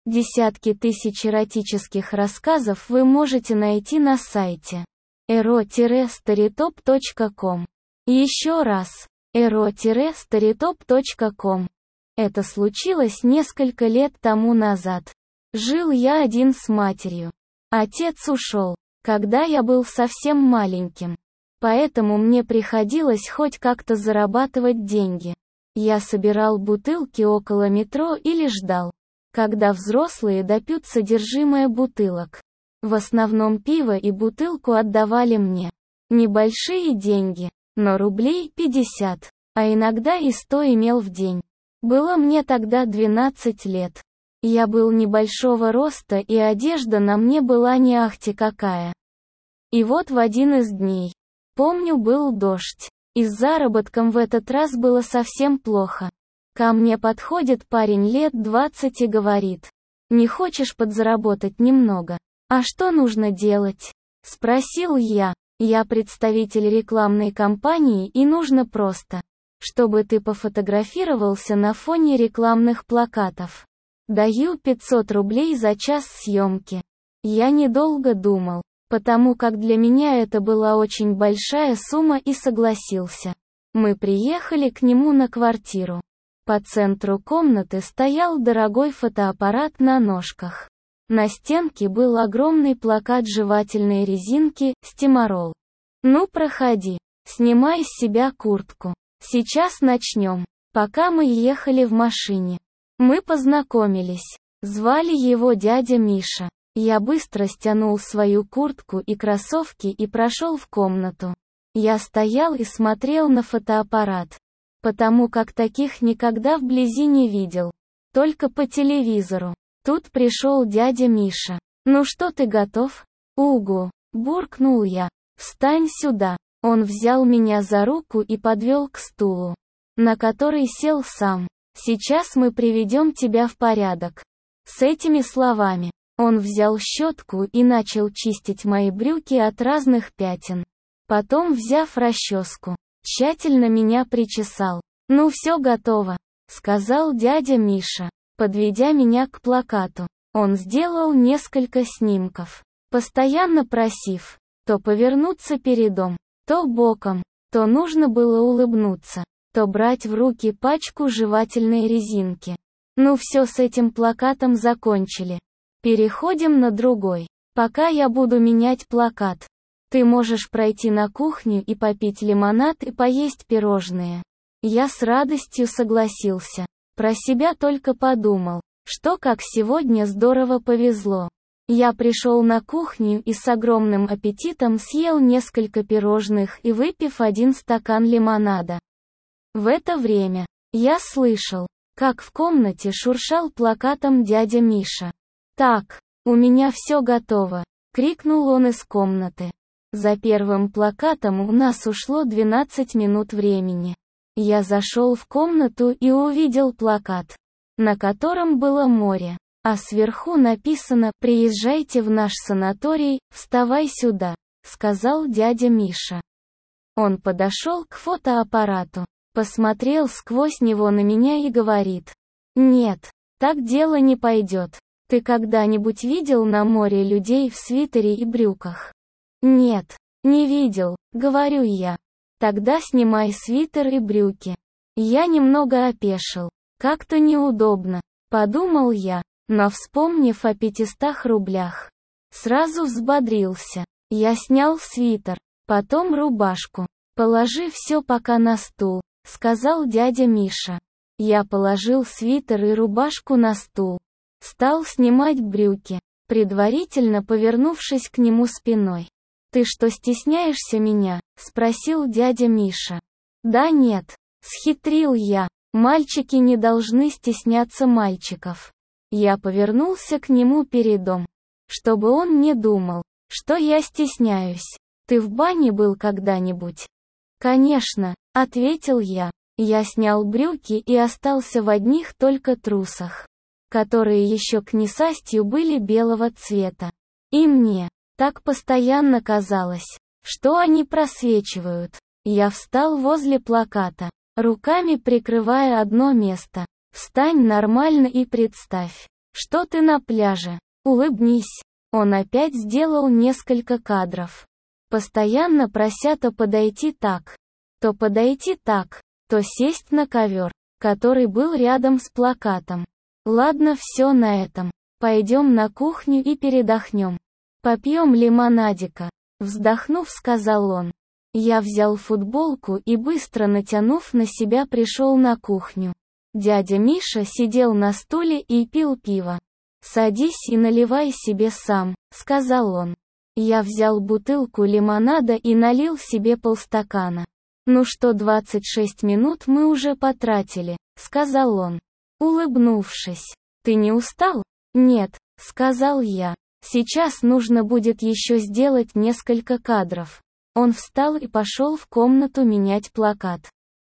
Десятки тысяч эротических рассказов вы можете найти на сайте ero-storytop.com. Еще раз, ero-storytop.com. Это случилось несколько лет тому назад. Жил я один с матерью. Отец ушел, когда я был совсем маленьким. Поэтому мне приходилось хоть как-то зарабатывать деньги. Я собирал бутылки около метро или ждал, когда взрослые допьют содержимое бутылок. В основном пиво и бутылку отдавали мне. Небольшие деньги, но рублей 50, а иногда и 100 имел в день. Было мне тогда 12 лет. Я был небольшого роста, и одежда на мне была не ахти какая. И вот в один из дней, помню, был дождь, и с заработком в этот раз было совсем плохо. Ко мне подходит парень лет 20 и говорит: «Не хочешь подзаработать немного? А что нужно делать?» Спросил я. Я представитель рекламной кампании, и нужно просто, чтобы ты пофотографировался на фоне рекламных плакатов. Даю 500 рублей за час съемки. Я недолго думал, потому как для меня это была очень большая сумма, и согласился. Мы приехали к нему на квартиру. По центру комнаты стоял дорогой фотоаппарат на ножках. На стенке был огромный плакат жевательной резинки «Стимарол». «Ну проходи, снимай с себя куртку. Сейчас начнем». Пока мы ехали в машине, мы познакомились. Звали его дядя Миша. Я быстро стянул свою куртку и кроссовки и прошел в комнату. Я стоял и смотрел на фотоаппарат, потому как таких никогда вблизи не видел, только по телевизору. Тут пришел дядя Миша. «Ну что, ты готов?» «Угу», буркнул я. «Встань сюда». Он взял меня за руку и подвел к стулу, на который сел сам. «Сейчас мы приведем тебя в порядок». С этими словами, он взял щетку и начал чистить мои брюки от разных пятен. Потом, взяв расческу, тщательно меня причесал. «Ну все готово», — сказал дядя Миша, подведя меня к плакату. Он сделал несколько снимков, постоянно просив то повернуться передом, то боком, то нужно было улыбнуться, то брать в руки пачку жевательной резинки. Ну все, с этим плакатом закончили. Переходим на другой. Пока я буду менять плакат, ты можешь пройти на кухню и попить лимонад и поесть пирожные. Я с радостью согласился. Про себя только подумал, что как сегодня здорово повезло. Я пришел на кухню и с огромным аппетитом съел несколько пирожных и выпив 1 стакан лимонада. В это время я слышал, как в комнате шуршал плакатом дядя Миша. «Так, у меня все готово», — крикнул он из комнаты. За первым плакатом у нас ушло 12 минут времени. Я зашел в комнату и увидел плакат, на котором было море, а сверху написано: «Приезжайте в наш санаторий, вставай сюда», — сказал дядя Миша. Он подошел к фотоаппарату, посмотрел сквозь него на меня и говорит: «Нет, так дело не пойдет. Ты когда-нибудь видел на море людей в свитере и брюках?» «Нет, не видел», — говорю я. «Тогда снимай свитер и брюки». Я немного опешил. Как-то неудобно, подумал я, но вспомнив о 500 рублях, сразу взбодрился. Я снял свитер, потом рубашку. «Положи все пока на стул», — сказал дядя Миша. Я положил свитер и рубашку на стул. Стал снимать брюки, предварительно повернувшись к нему спиной. «Ты что, стесняешься меня?» — спросил дядя Миша. «Да нет», — схитрил я. «Мальчики не должны стесняться мальчиков». Я повернулся к нему передом, чтобы он не думал, что я стесняюсь. «Ты в бане был когда-нибудь?» «Конечно», — ответил я. Я снял брюки и остался в одних только трусах, которые еще к несастью были белого цвета. И мне так постоянно казалось, что они просвечивают. Я встал возле плаката, руками прикрывая одно место. «Встань нормально и представь, Что ты на пляже? Улыбнись. Он опять сделал несколько кадров, постоянно прося то подойти так, то сесть на ковер, который был рядом с плакатом. Ладно, все на этом. Пойдем на кухню и передохнем. Попьем лимонадика. Вздохнув, сказал он. Я взял футболку и быстро натянув на себя пришел на кухню. Дядя Миша сидел на стуле и пил пиво. «Садись и наливай себе сам», — сказал он. Я взял бутылку лимонада и налил себе полстакана. «Ну что, 26 минут мы уже потратили», — сказал он, улыбнувшись. «Ты не устал?» «Нет», — сказал я. «Сейчас нужно будет еще сделать несколько кадров». Он встал и пошел в комнату менять плакат.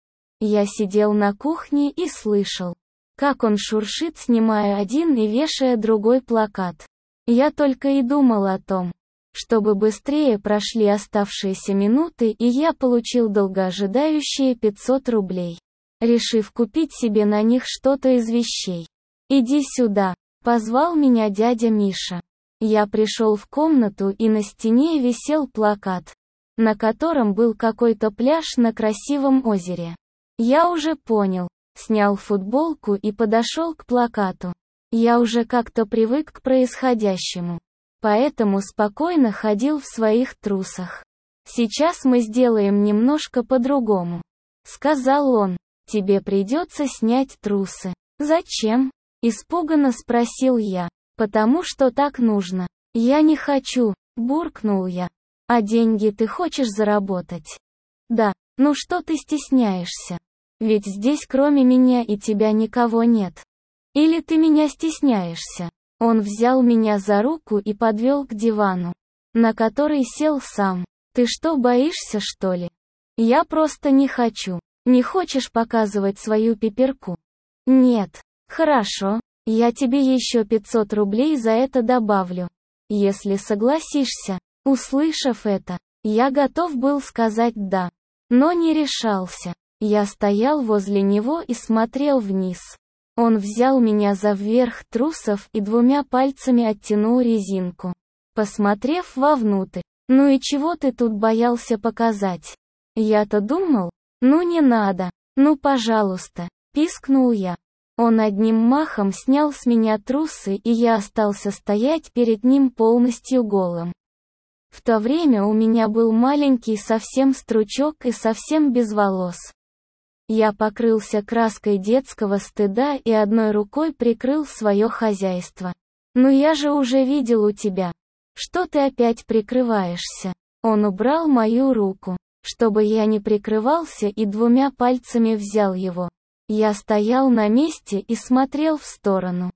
Я сидел на кухне и слышал, как он шуршит, снимая один и вешая другой плакат. Я только и думал о том, чтобы быстрее прошли оставшиеся минуты, и я получил долгоожидающие 500 рублей, решив купить себе на них что-то из вещей. «Иди сюда», — позвал меня дядя Миша. Я пришел в комнату, и на стене висел плакат, на котором был какой-то пляж на красивом озере. Я уже понял, снял футболку и подошел к плакату. Я уже как-то привык к происходящему, поэтому спокойно ходил в своих трусах. «Сейчас мы сделаем немножко по-другому», — сказал он. «Тебе придется снять трусы». «Зачем?» — испуганно спросил я. «Потому что так нужно». «Я не хочу», — буркнул я. «А деньги ты хочешь заработать?» «Да». «Ну что ты стесняешься? Ведь здесь кроме меня и тебя никого нет. Или ты меня стесняешься?» Он взял меня за руку и подвел к дивану, на который сел сам. «Ты что, боишься, что ли?» «Я просто не хочу». «Не хочешь показывать свою пиперку?» «Нет». «Хорошо, я тебе еще 500 рублей за это добавлю, если согласишься». Услышав это, я готов был сказать «да», но не решался. Я стоял возле него и смотрел вниз. Он взял меня за вверх трусов и двумя пальцами оттянул резинку, посмотрев вовнутрь. «Ну и чего ты тут боялся показать?» Я-то думал, «Ну не надо, ну пожалуйста», — пискнул я. Он одним махом снял с меня трусы, и я остался стоять перед ним полностью голым. В то время у меня был маленький совсем стручок и совсем без волос. Я покрылся краской детского стыда и одной рукой прикрыл свое хозяйство. «Ну я же уже видел у тебя. Что ты опять прикрываешься?» Он убрал мою руку, чтобы я не прикрывался, и двумя пальцами взял его. Я стоял на месте и смотрел в сторону,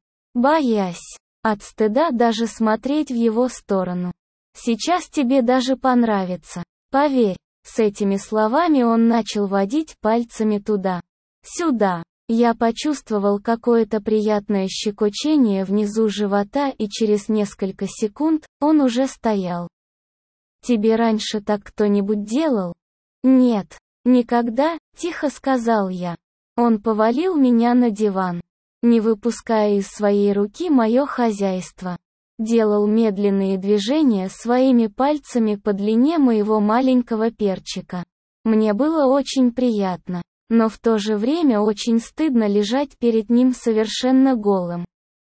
боясь от стыда даже смотреть в его сторону. «Сейчас тебе даже понравится, поверь». С этими словами он начал водить пальцами туда-сюда. Я почувствовал какое-то приятное щекочение внизу живота, и через несколько секунд он уже стоял. «Тебе раньше так кто-нибудь делал?» «Нет, никогда», — тихо сказал я. Он повалил меня на диван, не выпуская из своей руки мое хозяйство. Делал медленные движения своими пальцами по длине моего маленького перчика. Мне было очень приятно, но в то же время очень стыдно лежать перед ним совершенно голым.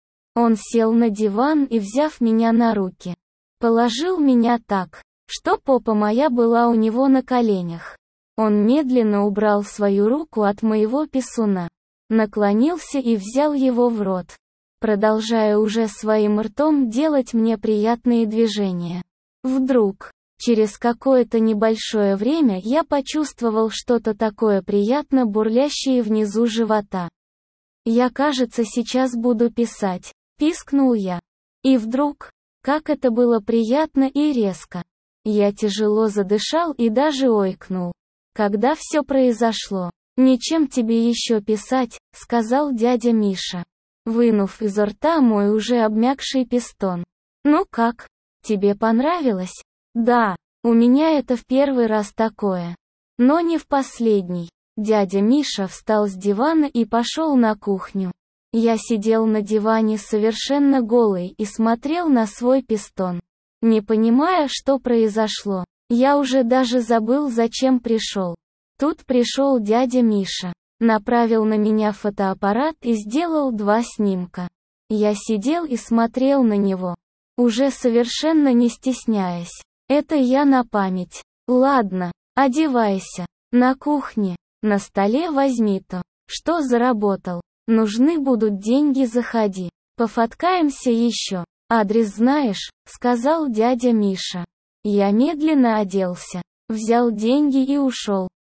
Он сел на диван и, взяв меня на руки, положил меня так, что попа моя была у него на коленях. Он медленно убрал свою руку от моего писуна, наклонился и взял его в рот, продолжая уже своим ртом делать мне приятные движения. Вдруг, через какое-то небольшое время, я почувствовал что-то такое приятно бурлящее внизу живота. «Я, кажется, сейчас буду писать», — пискнул я. И вдруг, как это было приятно и резко. Я тяжело задышал и даже ойкнул. Когда все произошло. «Ничем тебе еще писать», — сказал дядя Миша, вынув изо рта мой уже обмякший пистон. «Ну как? Тебе понравилось?» «Да, у меня это в первый раз такое. Но не в последний». Дядя Миша встал с дивана и пошел на кухню. Я сидел на диване совершенно голый и смотрел на свой пистон, не понимая, что произошло. Я уже даже забыл, зачем пришел. Тут пришел дядя Миша, направил на меня фотоаппарат и сделал 2 снимка. Я сидел и смотрел на него, уже совершенно не стесняясь. Это я на память. Ладно, одевайся. На кухне, на столе возьми то, что заработал. Нужны будут деньги, заходи. Пофоткаемся еще. Адрес знаешь, сказал дядя Миша. Я медленно оделся, взял деньги и ушел.